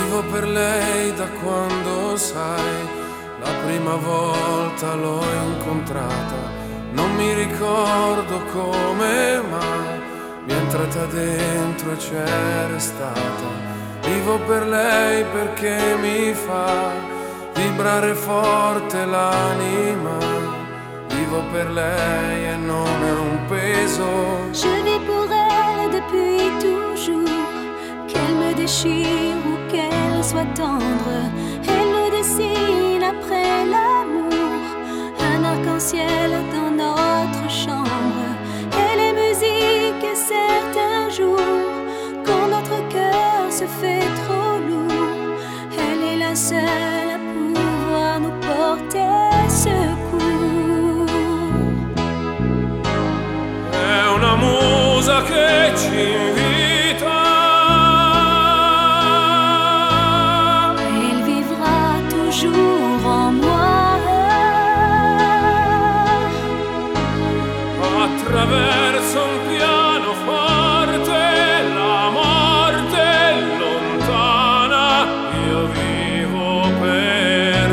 Vivo per lei da quando, sai, la prima volta l'ho incontrata. Non mi ricordo come, ma mi è entrata dentro e c'è restata. Vivo per lei perché mi fa vibrare forte l'anima. Vivo per lei e non è un peso. Je vis pour elle depuis toujours. Qu'elle me déchire ou qu'elle soit tendre, elle nous dessine après l'amour un arc-en-ciel dans notre chambre. Elle est musique et certains jours, quand notre cœur se fait trop lourd, elle est la seule à pouvoir nous porter secours. È una musa che ci invita. Elle vivra toujours en moi. Attraverso un pianoforte la morte è lontana. Io vivo per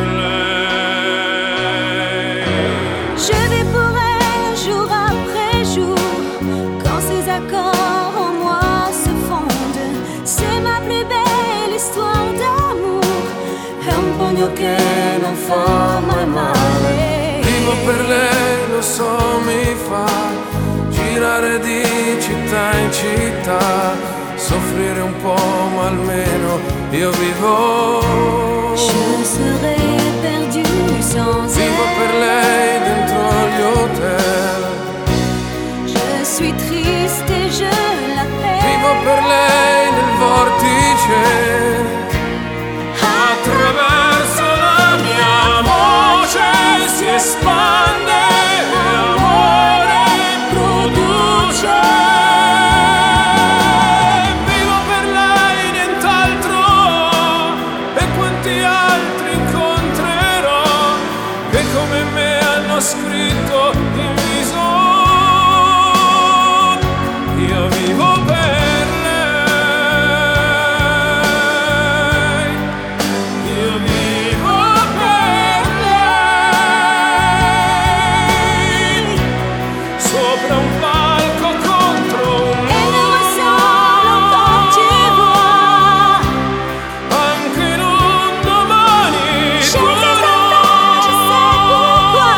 lei. Je vis pour elle jour après jour, quand ses accords en moi se fondent. C'est ma plus belle histoire d'amour, È un pugno che non fa mai male. Vivo per lei, lo so, mi fa girare di città in città, soffrire un po', ma almeno io vivo. Je serais perdue sans Vivo per elle. lei dentro gli hotel. Je suis triste et je l'appelle. Vivo per lei nel vortice. Attraverso la mia voce si espande e amore produce. Vivo per lei, nient'altro. E quanti altri incontrerò che come me hanno scritto in viso. Io vivo per lei. Io vivo per lei. Sopra un palco contro un Elle nous muro. ressemble quand tu vois. Anche in un domani Je sais duro. pourquoi.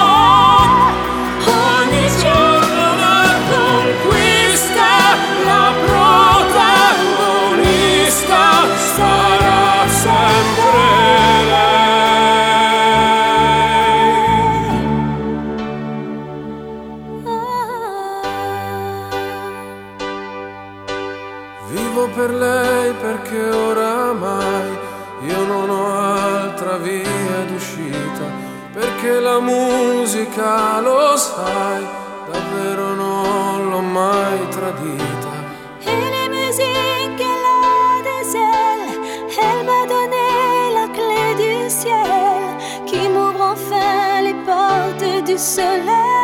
Ogni giorno una conquista, la protagonista sarà sempre lei. Vivo per lei perché oramai io non ho altra via d'uscita, perché la musica, lo sai, davvero non l'ho mai tradita. Et les musiques, elle a des ailes. Elle m'a donné la clé du ciel, qui m'ouvre enfin les portes du soleil.